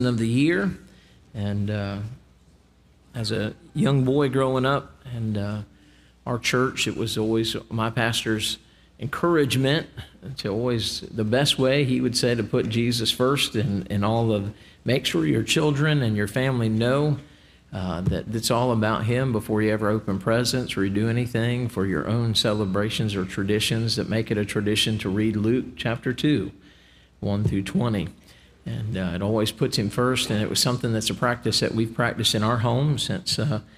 of the year, and as a young boy growing up, and our church, it was always my pastor's encouragement to always, the best way he would say, to put Jesus first in all of, make sure your children and your family know that it's all about him before you ever open presents or you do anything for your own celebrations or traditions, that make it a tradition to read Luke chapter 2, 1 through 20. And it always puts him first, and it was something that's a practice that we've practiced in our home since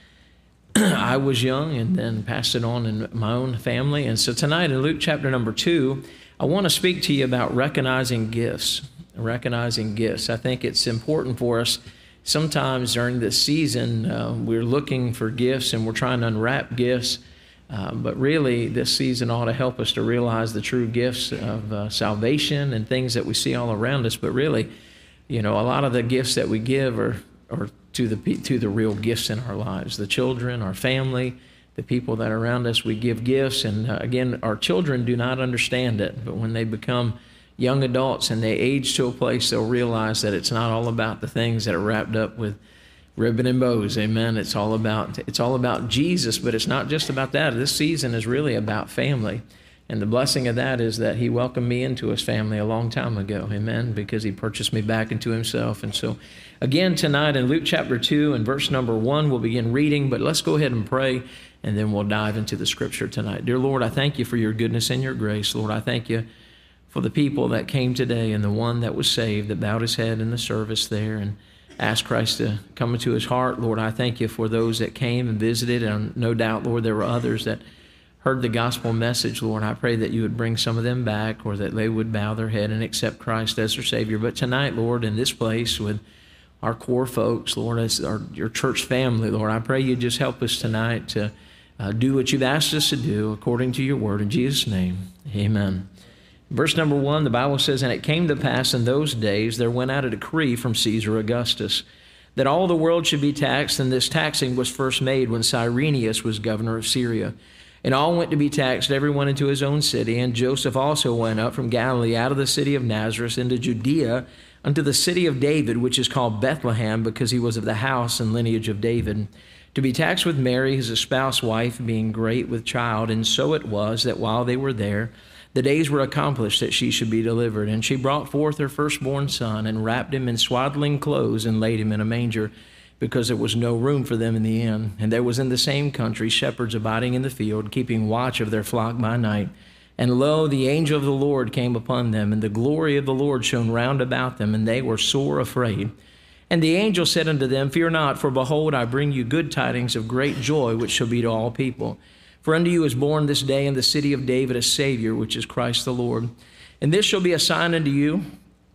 I was young, and then passed it on in my own family. And so tonight in Luke chapter number 2, I want to speak to you about recognizing gifts. Recognizing gifts. I think it's important for us. Sometimes during this season, we're looking for gifts and we're trying to unwrap gifts. But really, this season ought to help us to realize the true gifts of salvation and things that we see all around us. But really, a lot of the gifts that we give are to the real gifts in our lives. The children, our family, the people that are around us, we give gifts. And again, our children do not understand it. But when they become young adults and they age to a place, they'll realize that it's not all about the things that are wrapped up with ribbon and bows. Amen. It's all about Jesus, but it's not just about that. This season is really about family. And the blessing of that is that he welcomed me into his family a long time ago. Amen. Because he purchased me back into himself. And so again, tonight in Luke chapter 2 and verse number 1, we'll begin reading, but let's go ahead and pray, and then we'll dive into the scripture tonight. Dear Lord, I thank you for your goodness and your grace. Lord, I thank you for the people that came today, and the one that was saved, that bowed his head in the service there and asked Christ to come into his heart. Lord, I thank you for those that came and visited, and no doubt, Lord, there were others that heard the gospel message. Lord, I pray that you would bring some of them back, or that they would bow their head and accept Christ as their Savior. But tonight, Lord, in this place with our core folks, Lord, as your church family, Lord, I pray you just help us tonight to do what you've asked us to do according to your word. In Jesus' name, amen. Verse number 1, the Bible says, "And it came to pass in those days there went out a decree from Caesar Augustus, that all the world should be taxed, and this taxing was first made when Cyrenius was governor of Syria. And all went to be taxed, every one into his own city. And Joseph also went up from Galilee out of the city of Nazareth into Judea, unto the city of David, which is called Bethlehem, because he was of the house and lineage of David, to be taxed with Mary, his espoused wife, being great with child. And so it was that while they were there, the days were accomplished that she should be delivered. And she brought forth her firstborn son, and wrapped him in swaddling clothes, and laid him in a manger, because there was no room for them in the inn. And there was in the same country shepherds abiding in the field, keeping watch of their flock by night. And lo, the angel of the Lord came upon them, and the glory of the Lord shone round about them, and they were sore afraid. And the angel said unto them, Fear not, for behold, I bring you good tidings of great joy, which shall be to all people. For unto you is born this day in the city of David a Savior, which is Christ the Lord. And this shall be a sign unto you.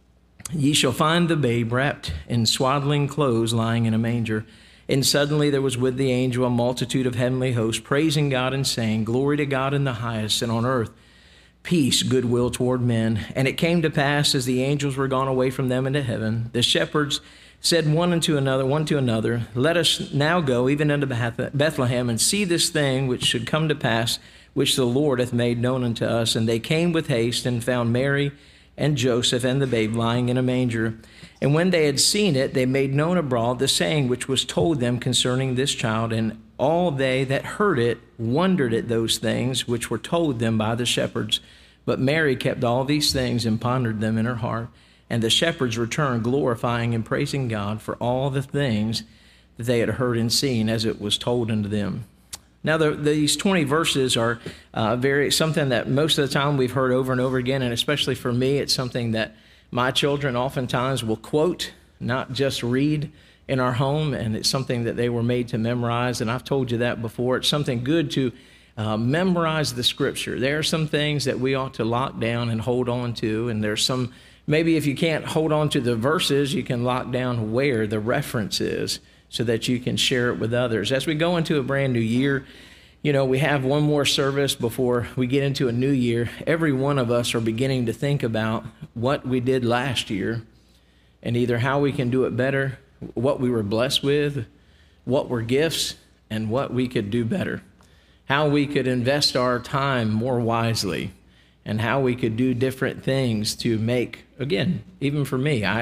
Ye shall find the babe wrapped in swaddling clothes, lying in a manger. And suddenly there was with the angel a multitude of heavenly hosts, praising God and saying, Glory to God in the highest, and on earth peace, goodwill toward men. And it came to pass, as the angels were gone away from them into heaven, the shepherds said one to another, Let us now go even unto Bethlehem, and see this thing which should come to pass, which the Lord hath made known unto us. And they came with haste, and found Mary and Joseph and the babe lying in a manger. And when they had seen it, they made known abroad the saying which was told them concerning this child. And all they that heard it wondered at those things which were told them by the shepherds. But Mary kept all these things and pondered them in her heart. And the shepherds returned, glorifying and praising God for all the things that they had heard and seen, as it was told unto them. Now, these 20 verses are something that most of the time we've heard over and over again, and especially for me, it's something that my children oftentimes will quote, not just read in our home, and it's something that they were made to memorize, and I've told you that before. It's something good to memorize the Scripture. There are some things that we ought to lock down and hold on to, and there's some, maybe if you can't hold on to the verses, you can lock down where the reference is, so that you can share it with others. As we go into a brand new year, we have one more service before we get into a new year. Every one of us are beginning to think about what we did last year, and either how we can do it better, what we were blessed with, what were gifts, and what we could do better. How we could invest our time more wisely, and how we could do different things to make, again, even for me,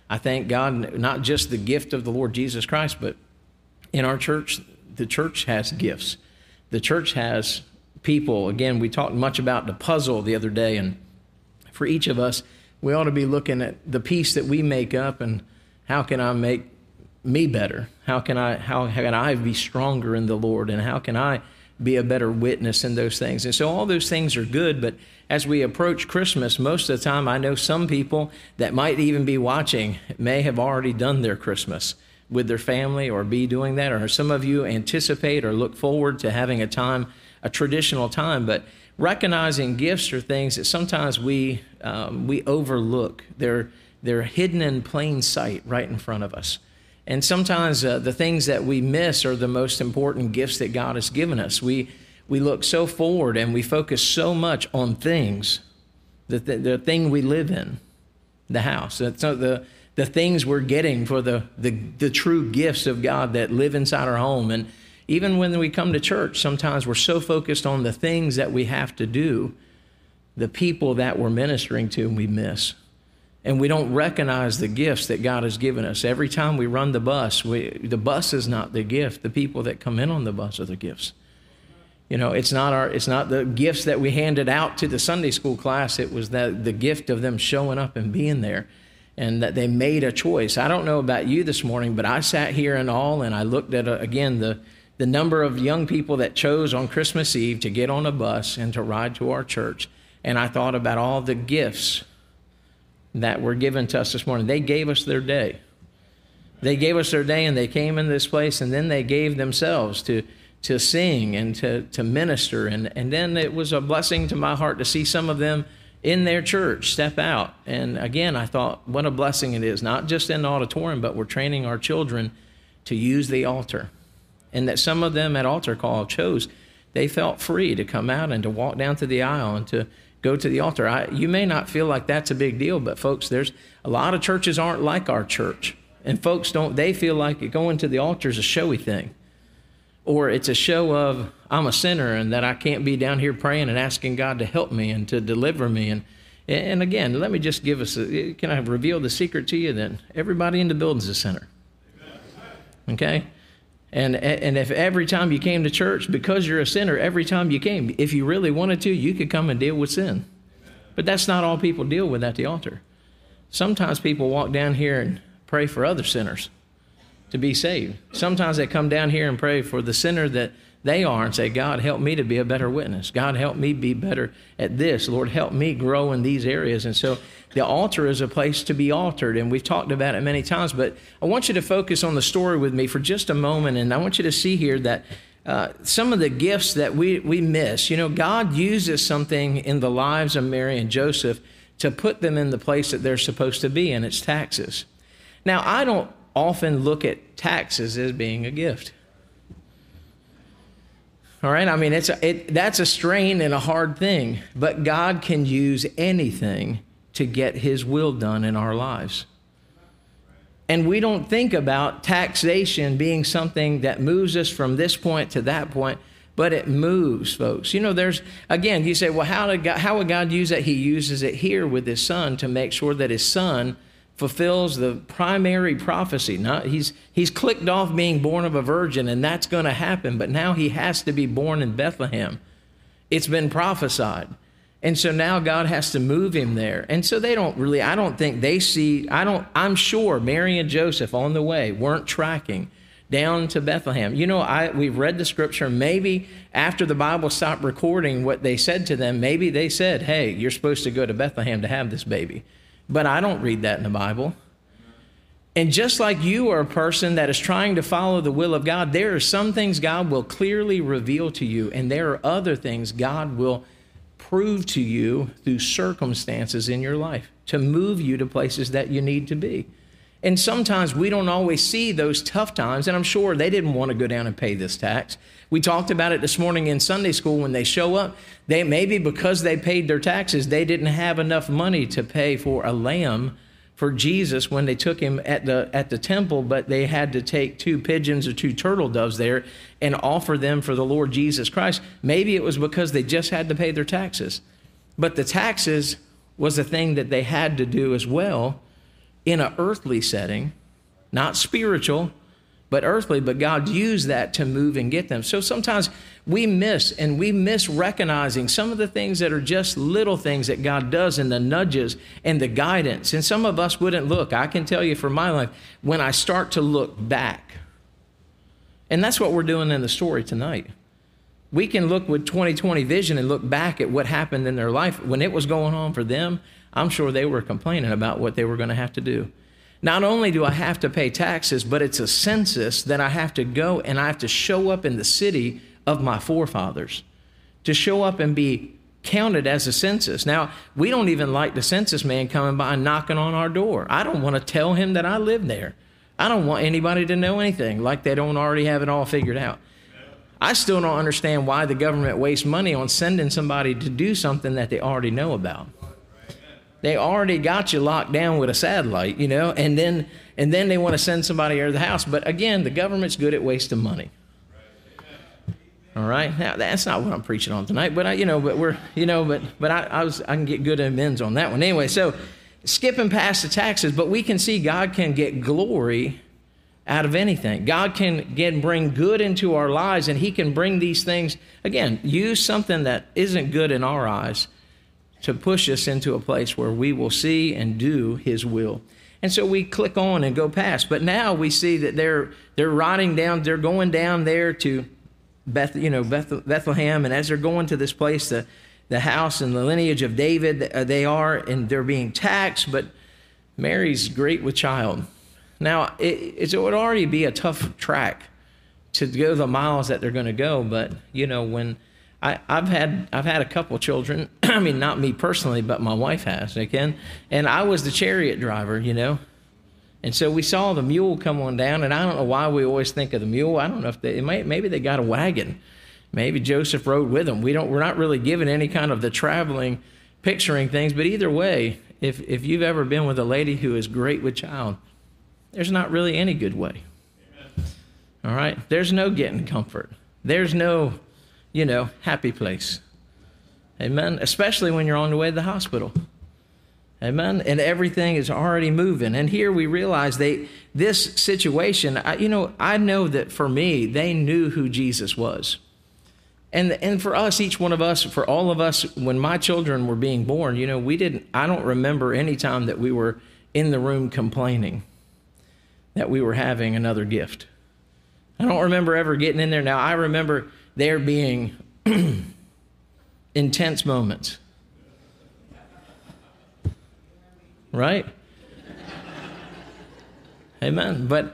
I thank God, not just the gift of the Lord Jesus Christ, but in our church, the church has gifts. The church has people. Again, we talked much about the puzzle the other day, and for each of us, we ought to be looking at the piece that we make up and how can I make me better? How can I be stronger in the Lord? And how can I be a better witness in those things? And so all those things are good, but as we approach Christmas, most of the time I know some people that might even be watching may have already done their Christmas with their family or be doing that, or some of you anticipate or look forward to having a traditional time, but recognizing gifts are things that sometimes we overlook. They're hidden in plain sight right in front of us. And sometimes the things that we miss are the most important gifts that God has given us. We look so forward and we focus so much on things, the thing we live in, the house. That's the things we're getting for the true gifts of God that live inside our home. And even when we come to church, sometimes we're so focused on the things that we have to do, the people that we're ministering to, and we miss. And we don't recognize the gifts that God has given us. Every time we run the bus, the bus is not the gift. The people that come in on the bus are the gifts. You know, it's not the gifts that we handed out to the Sunday school class. It was the gift of them showing up and being there, and that they made a choice. I don't know about you this morning, but I sat here in awe, and I looked at, again, the number of young people that chose on Christmas Eve to get on a bus and to ride to our church. And I thought about all the gifts that were given to us this morning. They gave us their day. They gave us their day, and they came in this place, and then they gave themselves to sing and to minister. And then it was a blessing to my heart to see some of them in their church step out. And again, I thought, what a blessing it is, not just in the auditorium, but we're training our children to use the altar. And that some of them at altar call they felt free to come out and to walk down to the aisle and to go to the altar. You may not feel like that's a big deal, but folks, there's a lot of churches aren't like our church. And folks they feel like going to the altar is a showy thing. Or it's a show of, I'm a sinner and that I can't be down here praying and asking God to help me and to deliver me. And again, let me just can I reveal the secret to you then? Everybody in the building is a sinner. Okay? And if every time you came to church, because you're a sinner, every time you came, if you really wanted to, you could come and deal with sin. But that's not all people deal with at the altar. Sometimes people walk down here and pray for other sinners to be saved. Sometimes they come down here and pray for the sinner that they are and say, God, help me to be a better witness. God, help me be better at this. Lord, help me grow in these areas. And so the altar is a place to be altered, and we've talked about it many times, but I want you to focus on the story with me for just a moment, and I want you to see here that some of the gifts that we miss. You know, God uses something in the lives of Mary and Joseph to put them in the place that they're supposed to be, and it's taxes. Now, I don't often look at taxes as being a gift. All right, I mean, that's a strain and a hard thing, but God can use anything to get his will done in our lives. And we don't think about taxation being something that moves us from this point to that point, but it moves, folks. You know, again, you say, well, how would God use that? He uses it here with his son to make sure that his son fulfills the primary prophecy. He's clicked off being born of a virgin, and that's going to happen, but now he has to be born in Bethlehem. It's been prophesied. And so now God has to move him there. And so I'm sure Mary and Joseph on the way weren't tracking down to Bethlehem. You know, we've read the scripture. Maybe after the Bible stopped recording what they said to them, maybe they said, hey, you're supposed to go to Bethlehem to have this baby. But I don't read that in the Bible. And just like you are a person that is trying to follow the will of God, there are some things God will clearly reveal to you, and there are other things God will prove to you through circumstances in your life to move you to places that you need to be. And sometimes we don't always see those tough times, and I'm sure they didn't want to go down and pay this tax. We talked about it this morning in Sunday school. When they show up, maybe because they paid their taxes, they didn't have enough money to pay for a lamb for Jesus when they took him at the temple, but they had to take 2 pigeons or 2 turtle doves there and offer them for the Lord Jesus Christ. Maybe it was because they just had to pay their taxes. But the taxes was a thing that they had to do as well in an earthly setting, not spiritual, but earthly, but God used that to move and get them. So sometimes we miss recognizing some of the things that are just little things that God does, and the nudges and the guidance. And some of us wouldn't look. I can tell you for my life, when I start to look back, and that's what we're doing in the story tonight. We can look with 20/20 vision and look back at what happened in their life. When it was going on for them, I'm sure they were complaining about what they were going to have to do. Not only do I have to pay taxes, but it's a census that I have to go and I have to show up in the city of my forefathers, to show up and be counted as a census. Now, we don't even like the census man coming by and knocking on our door. I don't want to tell him that I live there. I don't want anybody to know anything, like they don't already have it all figured out. I still don't understand why the government wastes money on sending somebody to do something that they already know about. They already got you locked down with a satellite, you know, and then they want to send somebody over the house. But again, the government's good at wasting money. All right, now that's not what I'm preaching on tonight, but I can get good amends on that one anyway. So skipping past the taxes, but we can see God can get glory out of anything. God can bring good into our lives, and He can bring these things again. Use something that isn't good in our eyes to push us into a place where we will see and do His will. And so we click on and go past. But now we see that they're riding down, they're going down there to Bethlehem, and as they're going to this place, the house and the lineage of David, and they're being taxed, but Mary's great with child. Now, it would already be a tough track to go the miles that they're going to go, but, you know, when I've had a couple children. I mean, not me personally, but my wife has, okay? And I was the chariot driver, you know. And so we saw the mule come on down, and I don't know why we always think of the mule. I don't know if maybe they got a wagon. Maybe Joseph rode with them. We're not really given any kind of the traveling, picturing things. But either way, if you've ever been with a lady who is great with child, there's not really any good way. Amen. All right? There's no getting comfort. There's no, happy place. Amen? Especially when you're on the way to the hospital. Amen? And everything is already moving. And here we realize this situation, I know that for me, they knew who Jesus was. And for us, each one of us, for all of us, when my children were being born, I don't remember any time that we were in the room complaining that we were having another gift. I don't remember ever getting in there. Now, I remember there being intense moments. Right? Amen. But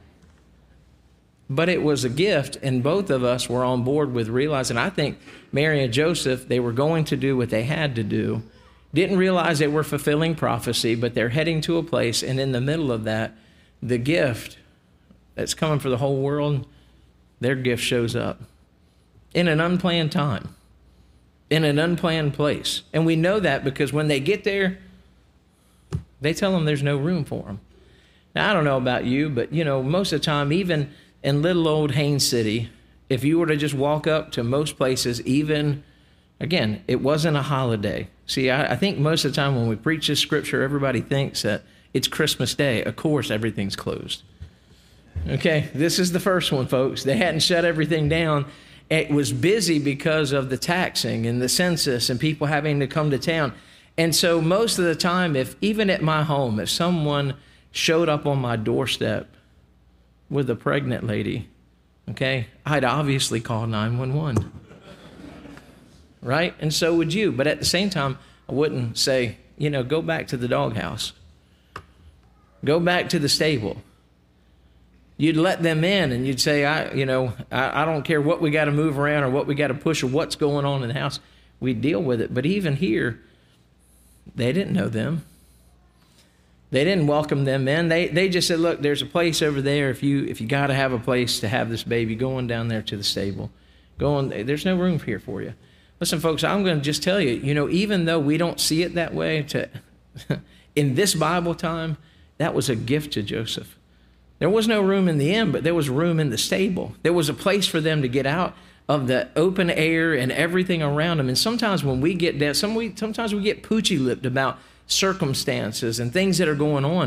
it was a gift, and both of us were on board with realizing, I think Mary and Joseph, they were going to do what they had to do. Didn't realize they were fulfilling prophecy, but they're heading to a place, and in the middle of that, the gift that's coming for the whole world, their gift shows up in an unplanned time, in an unplanned place. And we know that because when they get there, they tell them there's no room for them. Now, I don't know about you, but, most of the time, even in little old Haines City, if you were to just walk up to most places, even, again, it wasn't a holiday. See, I think most of the time when we preach this scripture, everybody thinks that it's Christmas Day. Of course, everything's closed. Okay, this is the first one, folks. They hadn't shut everything down. It was busy because of the taxing and the census and people having to come to town. And so most of the time, even at my home, if someone showed up on my doorstep with a pregnant lady, okay, I'd obviously call 911. Right? And so would you. But at the same time, I wouldn't say, go back to the doghouse. Go back to the stable. You'd let them in and you'd say, I don't care what we got to move around or what we got to push or what's going on in the house. We deal with it. But even here, they didn't know them. They didn't welcome them in. They just said, look, there's a place over there. If you got to have a place to have this baby, go on down there to the stable. Go on. There's no room here for you. Listen, folks, I'm going to just tell you, even though we don't see it that way, in this Bible time, that was a gift to Joseph. There was no room in the inn, but there was room in the stable. There was a place for them to get out of the open air and everything around them. And sometimes when we get down, sometimes we get poochy-lipped about circumstances and things that are going on.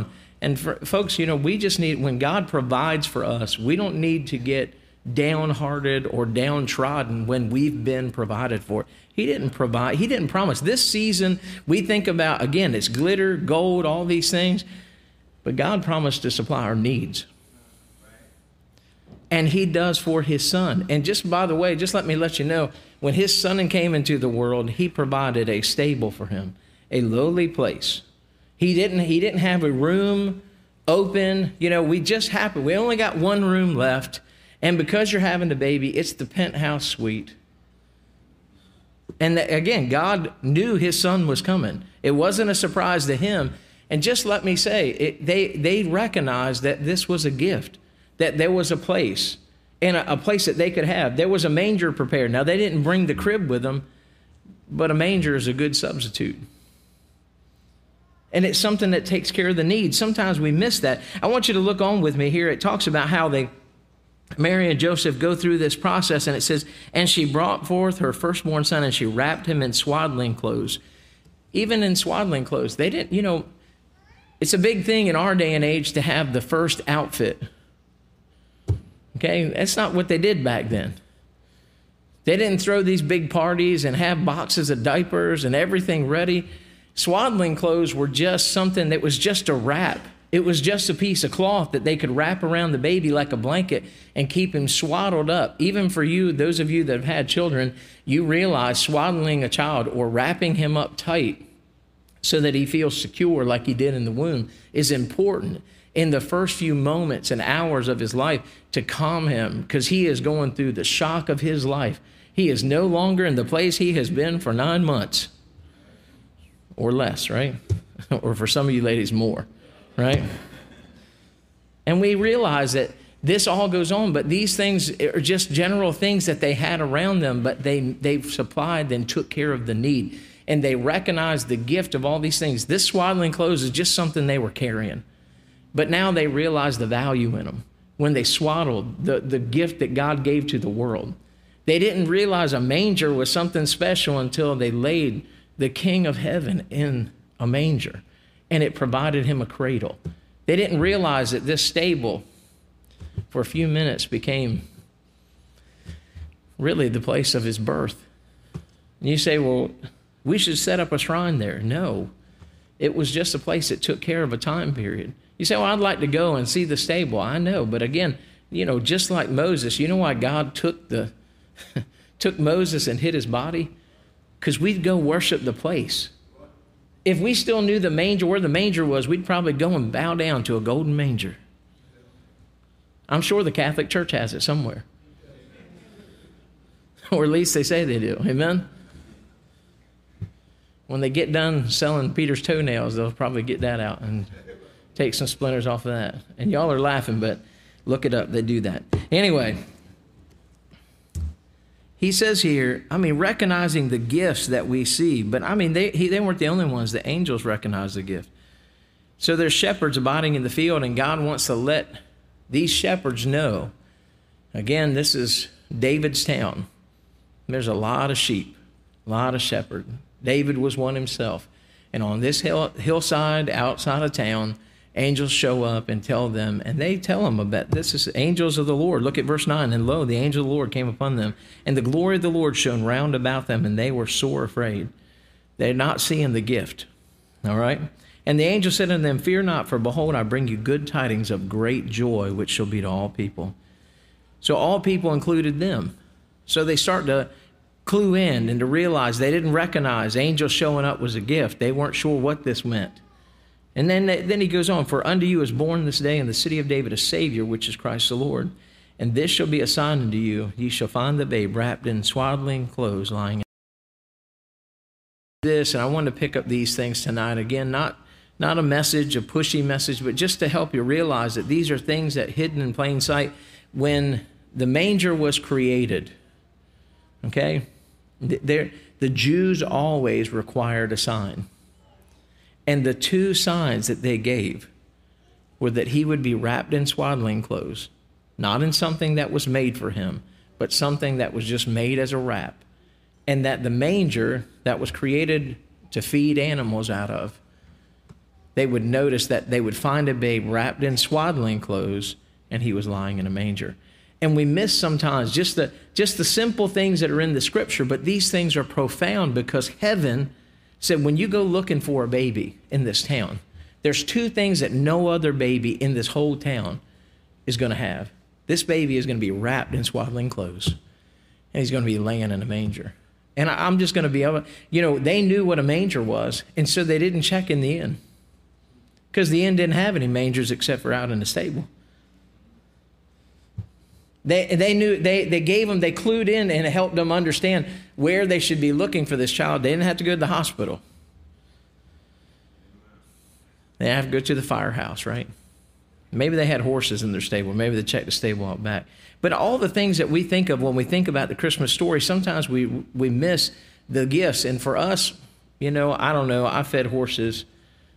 And folks, we just need, when God provides for us, we don't need to get downhearted or downtrodden when we've been provided for. He didn't promise. This season, we think about, again, it's glitter, gold, all these things, but God promised to supply our needs. And he does for his son. And just by the way, just let me let you know, when his son came into the world, he provided a stable for him, a lowly place. He didn't have a room open. We only got one room left. And because you're having the baby, it's the penthouse suite. And again, God knew his son was coming. It wasn't a surprise to him. And just let me say, they recognized that this was a gift, that there was a place, and a place that they could have. There was a manger prepared. Now, they didn't bring the crib with them, but a manger is a good substitute. And it's something that takes care of the needs. Sometimes we miss that. I want you to look on with me here. It talks about how Mary and Joseph go through this process, and it says, and she brought forth her firstborn son, and she wrapped him in swaddling clothes. Even in swaddling clothes, they didn't, it's a big thing in our day and age to have the first outfit. Okay, that's not what they did back then. They didn't throw these big parties and have boxes of diapers and everything ready. Swaddling clothes were just something that was just a wrap. It was just a piece of cloth that they could wrap around the baby like a blanket and keep him swaddled up. Even for you, those of you that have had children, you realize swaddling a child or wrapping him up tight so that he feels secure like he did in the womb is important in the first few moments and hours of his life to calm him, because he is going through the shock of his life. He is no longer in the place he has been for 9 months or less, right? Or for some of you ladies, more. Right? And we realize that this all goes on, but these things are just general things that they had around them, but they supplied and took care of the need. And they recognized the gift of all these things. This swaddling clothes is just something they were carrying. But now they realize the value in them when they swaddled the gift that God gave to the world. They didn't realize a manger was something special until they laid the King of Heaven in a manger, and it provided him a cradle. They didn't realize that this stable, for a few minutes, became really the place of his birth. And you say, well, we should set up a shrine there. No, it was just a place that took care of a time period. You say, well, I'd like to go and see the stable. I know, but again, just like Moses, you know why God took Moses and hid his body? Because we'd go worship the place. If we still knew the manger, where the manger was, we'd probably go and bow down to a golden manger. I'm sure the Catholic Church has it somewhere. Or at least they say they do. Amen? When they get done selling Peter's toenails, they'll probably get that out and take some splinters off of that. And y'all are laughing, but look it up. They do that. Anyway, he says here, recognizing the gifts that we see, but they weren't the only ones. The angels recognized the gift. So there's shepherds abiding in the field, and God wants to let these shepherds know. Again, this is David's town. There's a lot of sheep, a lot of shepherds. David was one himself. And on this hillside outside of town, angels show up and tell them, and they tell them about this is angels of the Lord. Look at verse 9. And lo, the angel of the Lord came upon them, and the glory of the Lord shone round about them, and they were sore afraid. They're not seeing the gift. All right? And the angel said unto them, fear not, for behold, I bring you good tidings of great joy, which shall be to all people. So all people included them. So they start to clue in and to realize they didn't recognize angels showing up was a gift. They weren't sure what this meant. And then he goes on, for unto you is born this day in the city of David a Savior, which is Christ the Lord. And this shall be a sign unto you. Ye shall find the babe wrapped in swaddling clothes lying. This, and I want to pick up these things tonight. Again, not a message, a pushy message, but just to help you realize that these are things that hidden in plain sight. When the manger was created, okay, the Jews always required a sign. And the two signs that they gave were that he would be wrapped in swaddling clothes, not in something that was made for him, but something that was just made as a wrap. And that the manger that was created to feed animals out of they would notice that they would find a babe wrapped in swaddling clothes, and he was lying in a manger. And we miss sometimes just the simple things that are in the scripture, but these things are profound because heaven said, when you go looking for a baby in this town, there's two things that no other baby in this whole town is going to have. This baby is going to be wrapped in swaddling clothes, and he's going to be laying in a manger. And I'm just going to be able, they knew what a manger was, and so they didn't check in the inn because the inn didn't have any mangers except for out in the stable. They knew, they gave them, they clued in and helped them understand where they should be looking for this child. They didn't have to go to the hospital. They have to go to the firehouse, right? Maybe they had horses in their stable. Maybe they checked the stable out back. But all the things that we think of when we think about the Christmas story, sometimes we miss the gifts. And for us, I don't know. I fed horses.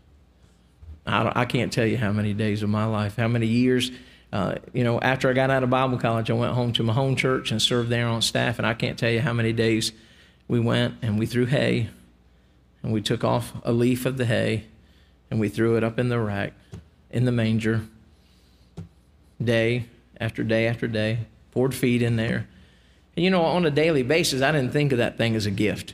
I can't tell you how many days of my life, how many years. After I got out of Bible college, I went home to my home church and served there on staff. And I can't tell you how many days we went and we threw hay, and we took off a leaf of the hay and we threw it up in the rack, in the manger, day after day after day, poured feed in there. And, on a daily basis, I didn't think of that thing as a gift.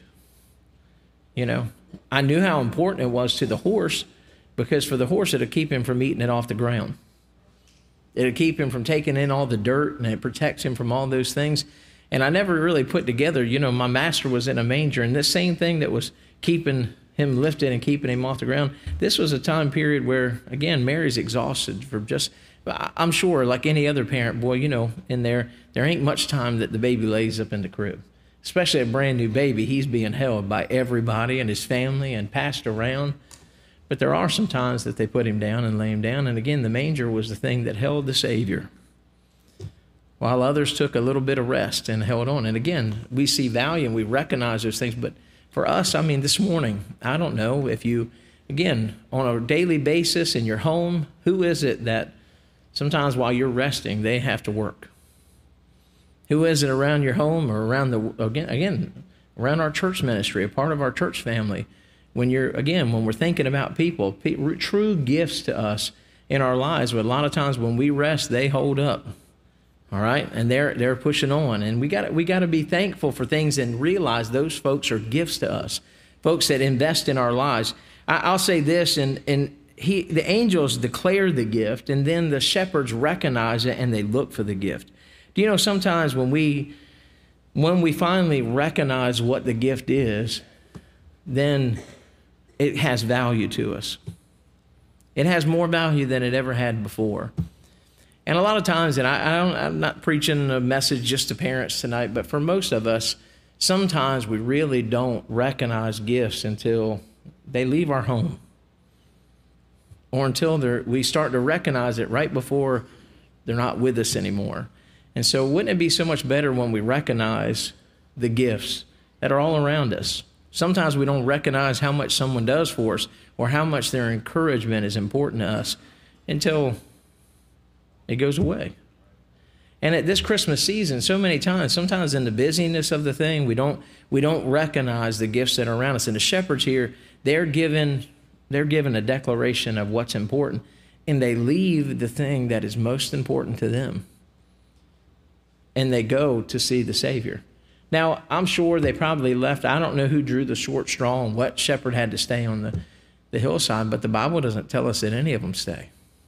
I knew how important it was to the horse, because for the horse, it'll keep him from eating it off the ground. It'll keep him from taking in all the dirt, and it protects him from all those things. And I never really put together, my master was in a manger, and this same thing that was keeping him lifted and keeping him off the ground, this was a time period where, again, Mary's exhausted for just, I'm sure, like any other parent, boy, in there ain't much time that the baby lays up in the crib. Especially a brand new baby, he's being held by everybody and his family and passed around. But there are some times that they put him down and lay him down. And again, the manger was the thing that held the Savior, while others took a little bit of rest and held on. And again, we see value and we recognize those things. But for us, this morning, I don't know if you, again, on a daily basis in your home, who is it that sometimes while you're resting, they have to work? Who is it around your home or around around our church ministry, a part of our church family? When we're thinking about people, true gifts to us in our lives, but a lot of times when we rest, they hold up. All right, and they're pushing on, and we got to be thankful for things and realize those folks are gifts to us, folks that invest in our lives. I'll say this, and the angels declare the gift, and then the shepherds recognize it and they look for the gift. Do you know sometimes when we finally recognize what the gift is, then it has value to us. It has more value than it ever had before. And a lot of times, and I'm not preaching a message just to parents tonight, but for most of us, sometimes we really don't recognize gifts until they leave our home, or until we start to recognize it right before they're not with us anymore. And so wouldn't it be so much better when we recognize the gifts that are all around us? Sometimes we don't recognize how much someone does for us or how much their encouragement is important to us until it goes away. And at this Christmas season, so many times, sometimes in the busyness of the thing, we don't recognize the gifts that are around us. And the shepherds here, they're given a declaration of what's important, and they leave the thing that is most important to them, and they go to see the Savior. Now, I'm sure they probably left. I don't know who drew the short straw and what shepherd had to stay on the hillside, but the Bible doesn't tell us that any of them stay.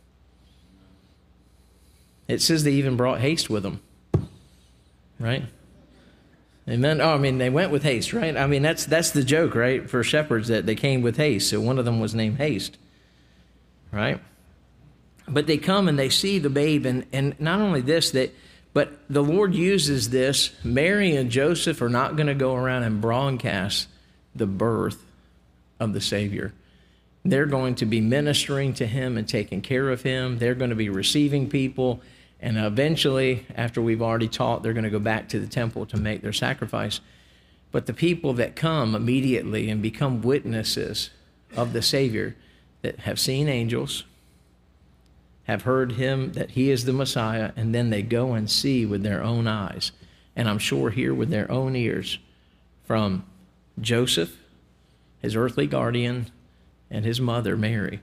It says they even brought haste with them, right? Amen. Oh, they went with haste, right? That's the joke, right, for shepherds, that they came with haste. So one of them was named Haste, right? But they come and they see the babe, and not only this, but the Lord uses this. Mary and Joseph are not going to go around and broadcast the birth of the Savior. They're going to be ministering to him and taking care of him. They're going to be receiving people. And eventually, after we've already taught, they're going to go back to the temple to make their sacrifice. But the people that come immediately and become witnesses of the Savior, that have seen angels, have heard him that he is the Messiah, and then they go and see with their own eyes, and I'm sure hear with their own ears from Joseph, his earthly guardian, and his mother, Mary,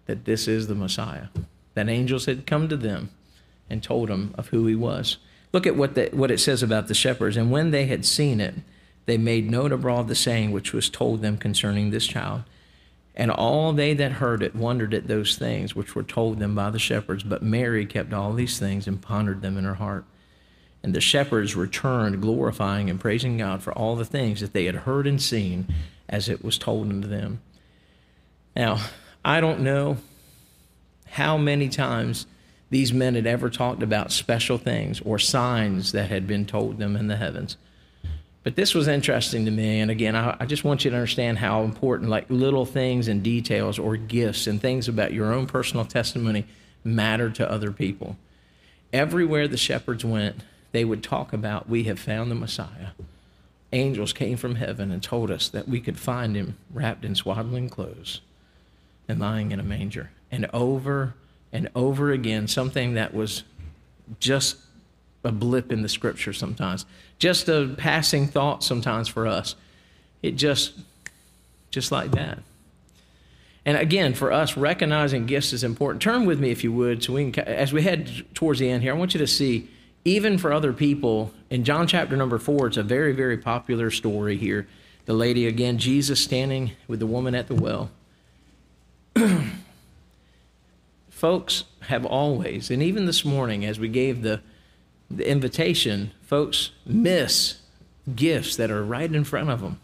that this is the Messiah, that angels had come to them and told them of who he was. Look at what it says about the shepherds. And when they had seen it, they made known abroad the saying which was told them concerning this child. And all they that heard it wondered at those things which were told them by the shepherds. But Mary kept all these things and pondered them in her heart. And the shepherds returned, glorifying and praising God for all the things that they had heard and seen as it was told unto them. Now, I don't know how many times these men had ever talked about special things or signs that had been told them in the heavens. But this was interesting to me. And again, I just want you to understand how important like little things and details or gifts and things about your own personal testimony matter to other people. Everywhere the shepherds went, they would talk about, we have found the Messiah. Angels came from heaven and told us that we could find him wrapped in swaddling clothes and lying in a manger. And over again, something that was just a blip in the scripture sometimes, just a passing thought sometimes for us. It just like that. And again, for us, recognizing gifts is important. Turn with me, if you would, so we can, as we head towards the end here, I want you to see, even for other people, in John chapter number 4, it's a very, very popular story here. The lady, again, Jesus standing with the woman at the well. Folks have always, and even this morning as we gave the invitation, folks miss gifts that are right in front of them.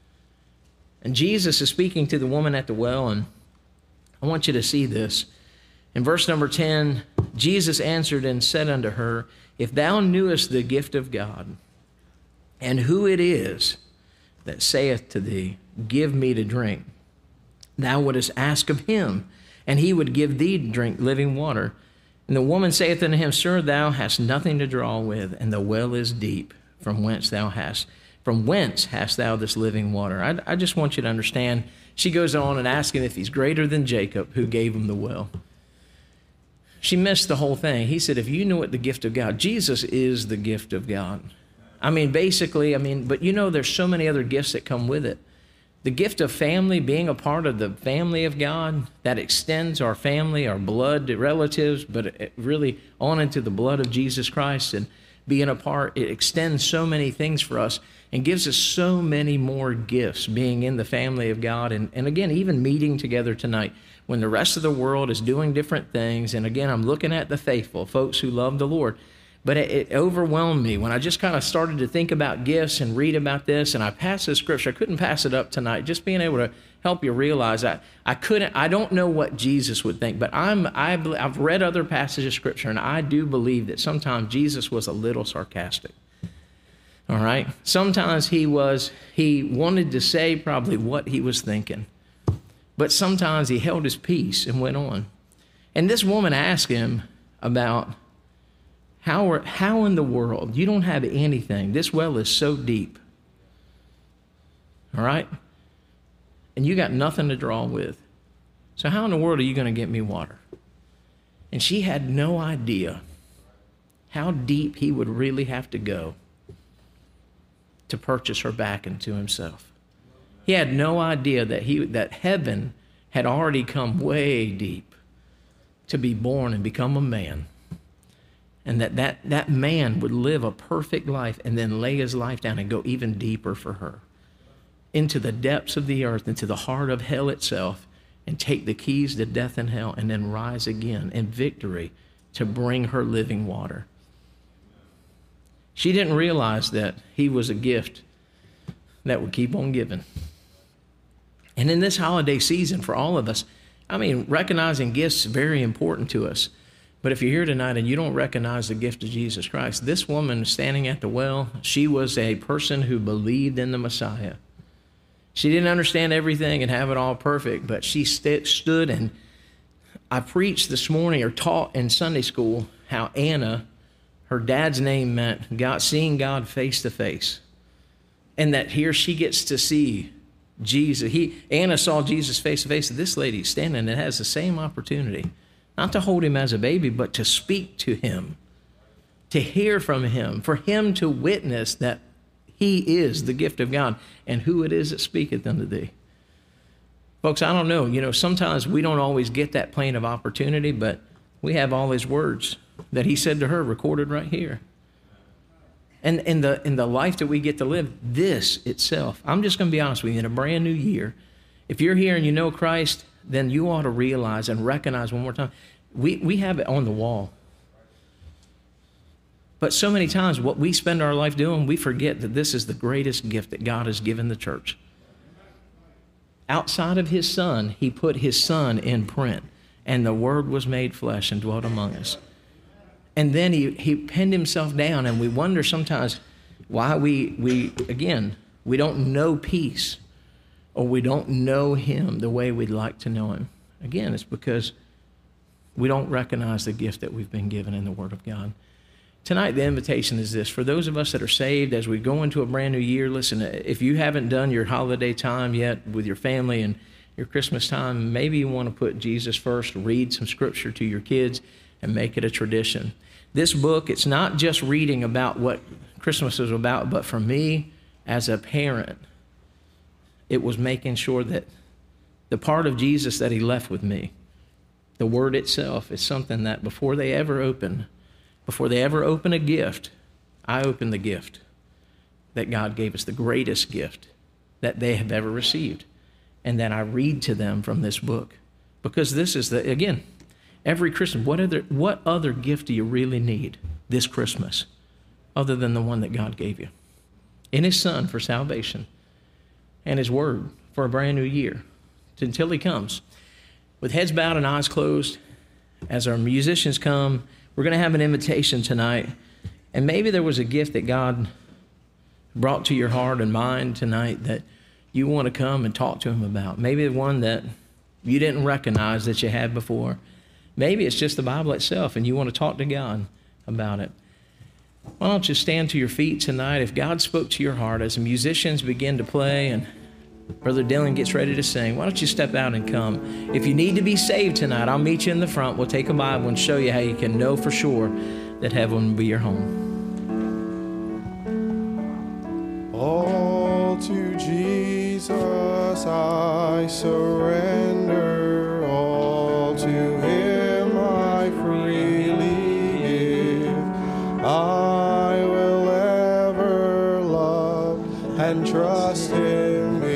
And Jesus is speaking to the woman at the well, and I want you to see this. In verse number 10, Jesus answered and said unto her, if thou knewest the gift of God, and who it is that saith to thee, give me to drink, thou wouldest ask of him, and he would give thee to drink living water. And the woman saith unto him, sir, thou hast nothing to draw with, and the well is deep. From whence hast thou this living water? I just want you to understand. She goes on and asks him if he's greater than Jacob, who gave him the well. She missed the whole thing. He said, if you knew what the gift of God, Jesus is the gift of God. But there's so many other gifts that come with it. The gift of family, being a part of the family of God, that extends our family, our blood relatives, but it really on into the blood of Jesus Christ, and being a part, it extends so many things for us and gives us so many more gifts being in the family of God. And again, even meeting together tonight when the rest of the world is doing different things. And again, I'm looking at the faithful, folks who love the Lord. But it overwhelmed me when I just kind of started to think about gifts and read about this, and I passed the scripture. I couldn't pass it up tonight, just being able to help you realize I don't know what Jesus would think, but I've read other passages of scripture, and I do believe that sometimes Jesus was a little sarcastic. All right? Sometimes he wanted to say probably what he was thinking, but sometimes he held his peace and went on. And this woman asked him about, how in the world? You don't have anything. This well is so deep. All right? And you got nothing to draw with. So how in the world are you going to get me water? And she had no idea how deep he would really have to go to purchase her back into himself. He had no idea that heaven had already come way deep to be born and become a man. And that man would live a perfect life and then lay his life down and go even deeper for her, into the depths of the earth, into the heart of hell itself, and take the keys to death and hell, and then rise again in victory to bring her living water. She didn't realize that he was a gift that would keep on giving. And in this holiday season for all of us, recognizing gifts is very important to us. But if you're here tonight and you don't recognize the gift of Jesus Christ, this woman standing at the well, she was a person who believed in the Messiah. She didn't understand everything and have it all perfect, but she stood, and I preached this morning or taught in Sunday school how Anna, her dad's name meant seeing God face to face. And that here she gets to see Jesus. Anna saw Jesus face to face. This lady standing and has the same opportunity. Not to hold him as a baby, but to speak to him, to hear from him, for him to witness that he is the gift of God and who it is that speaketh unto thee. Folks, I don't know. You know, sometimes we don't always get that plane of opportunity, but we have all his words that he said to her recorded right here. And in the life that we get to live, this itself, I'm just going to be honest with you, in a brand new year, if you're here and you know Christ, then you ought to realize and recognize one more time, we have it on the wall. But so many times what we spend our life doing, we forget that this is the greatest gift that God has given the church. Outside of his Son, he put his Son in print, and the Word was made flesh and dwelt among us. And then he pinned himself down, and we wonder sometimes why we don't know peace, or we don't know him the way we'd like to know him. Again, it's because we don't recognize the gift that we've been given in the Word of God. Tonight, the invitation is this. For those of us that are saved, as we go into a brand new year, listen, if you haven't done your holiday time yet with your family and your Christmas time, maybe you want to put Jesus first, read some scripture to your kids, and make it a tradition. This book, it's not just reading about what Christmas is about, but for me, as a parent, it was making sure that the part of Jesus that he left with me, the Word itself, is something that before they ever open a gift, I open the gift that God gave us, the greatest gift that they have ever received. And then I read to them from this book. Because this is again, every Christmas, what other gift do you really need this Christmas other than the one that God gave you? In his Son for salvation and his Word for a brand new year until he comes. With heads bowed and eyes closed, as our musicians come, we're going to have an invitation tonight. And maybe there was a gift that God brought to your heart and mind tonight that you want to come and talk to him about. Maybe the one that you didn't recognize that you had before. Maybe it's just the Bible itself and you want to talk to God about it. Why don't you stand to your feet tonight? If God spoke to your heart as the musicians begin to play and Brother Dylan gets ready to sing, why don't you step out and come? If you need to be saved tonight, I'll meet you in the front. We'll take a Bible and show you how you can know for sure that heaven will be your home. All to Jesus I surrender, all to him I freely give. I will ever love and trust him.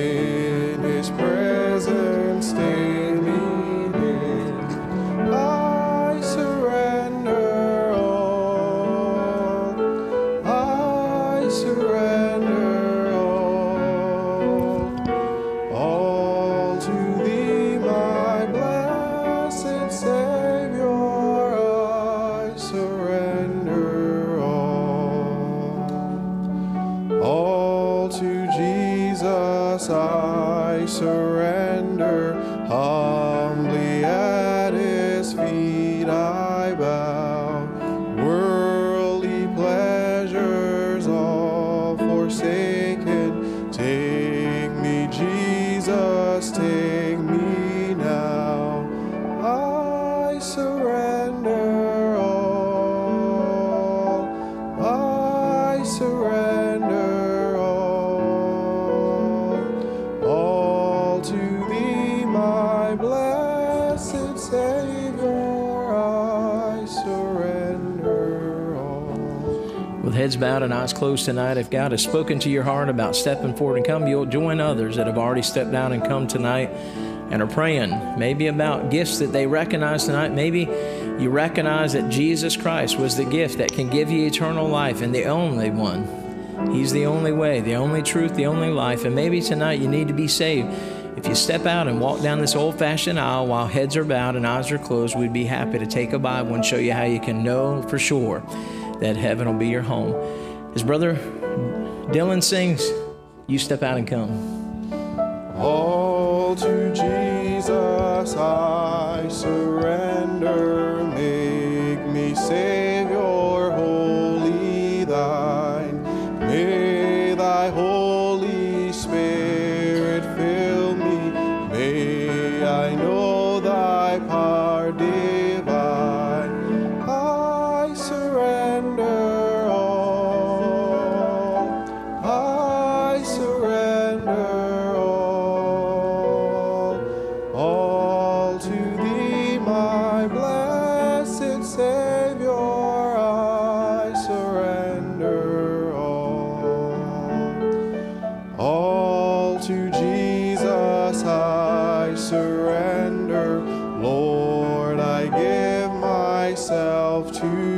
I surrender, humbly at his feet I bow. Worldly pleasures all forsaken, take me, Jesus, take me now. I surrender all, I surrender. With heads bowed and eyes closed tonight, if God has spoken to your heart about stepping forward and come, you'll join others that have already stepped down and come tonight and are praying, maybe about gifts that they recognize tonight. Maybe you recognize that Jesus Christ was the gift that can give you eternal life and the only one. He's the only way, the only truth, the only life. And maybe tonight you need to be saved. If you step out and walk down this old-fashioned aisle while heads are bowed and eyes are closed, we'd be happy to take a Bible and show you how you can know for sure that heaven will be your home. As Brother Dylan sings, you step out and come. All to Jesus I surrender, make me Savior wholly thine. May thy Holy Spirit fill me, may I know thy power divine. I surrender all, I surrender all,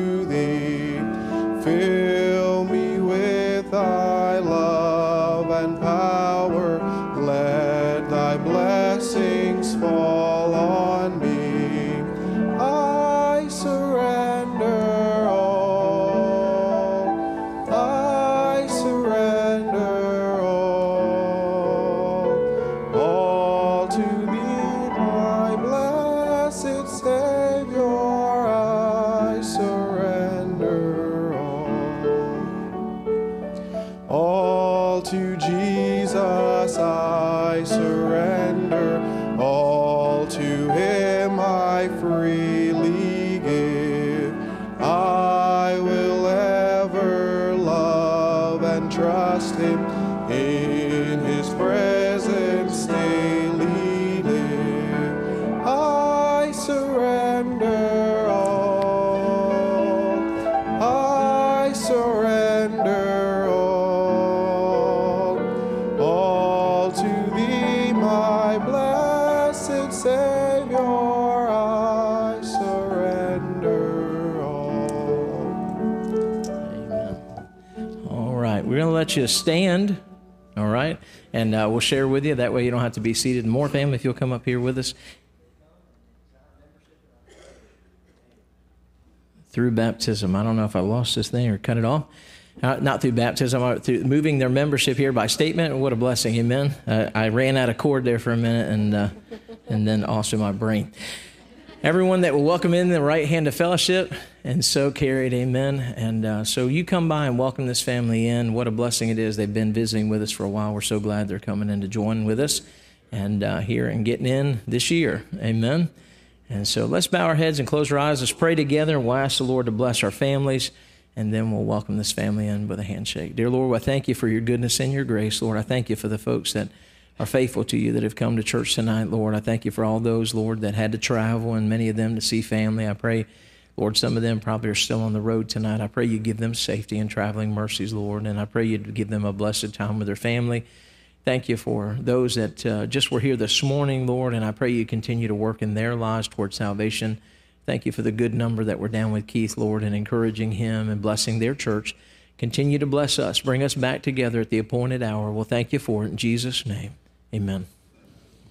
to thee. Fill me with thy love and power. Let thy blessings fall on me. I surrender all. I surrender all to thee, my blessed Savior. I surrender all to Jesus. I surrender all to him. I freely give. I will ever love and trust him. In his presence daily live. I surrender all. I surrender all to thee, my blessed Savior. I surrender all. Amen. All right, we're going to let you stand, all right? And we'll share with you. That way you don't have to be seated. More family, if you'll come up here with us. Through baptism. I don't know if I lost this thing or cut it off. Not through baptism, through moving their membership here by statement. What a blessing, amen. I ran out of cord there for a minute, and then also my brain. Everyone that will welcome in the right hand of fellowship, and so carried, amen. And so you come by and welcome this family in. What a blessing it is. They've been visiting with us for a while. We're so glad they're coming in to join with us and here and getting in this year, amen. And so let's bow our heads and close our eyes. Let's pray together, and we'll ask the Lord to bless our families, and then we'll welcome this family in with a handshake. Dear Lord, I thank you for your goodness and your grace. Lord, I thank you for the folks that are faithful to you that have come to church tonight, Lord. I thank you for all those, Lord, that had to travel, and many of them to see family. I pray, Lord, some of them probably are still on the road tonight. I pray you give them safety and traveling mercies, Lord, and I pray you give them a blessed time with their family. Thank you for those that just were here this morning, Lord, and I pray you continue to work in their lives towards salvation. Thank you for the good number that were down with Keith, Lord, and encouraging him and blessing their church. Continue to bless us. Bring us back together at the appointed hour. We'll thank you for it. In Jesus' name, amen.